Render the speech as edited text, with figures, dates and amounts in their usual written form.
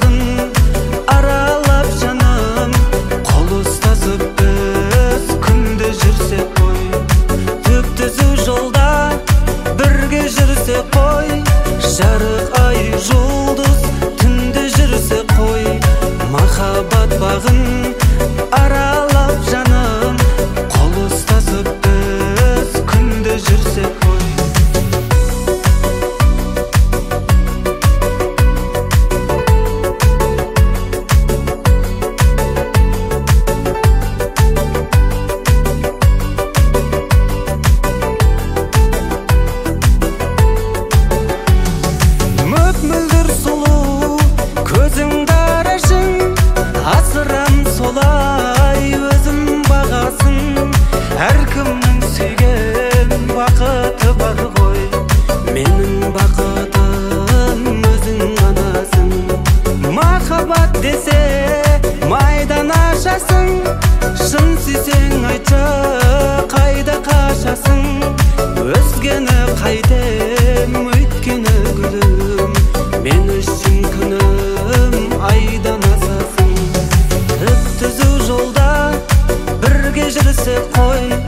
бағын аралап жаным, қол ұстасып біз күнде жүрсек қой. Түп-түзу жолда бірге жүрсек қой, жарық ай жұлдыз түнде жүрсек қой. Махаббат бағын аралап жаным, қол ұстасып біз күнде жүрсек қой. Мөп-мөлдір сұлу көзіңді арашың, асырам солай өзім бағасын. Әркімнің сүйген бақыты бар ғой, менің бақытым өзің ғанасың. Махаббат десе майдан ашасың, шын сүйсең айтшы қайда қашасың. Өзгені қайтем өйткені гүлім, мен үшін күнім айдан асасың. Түп-түзу жолда бірге жүрсек қой,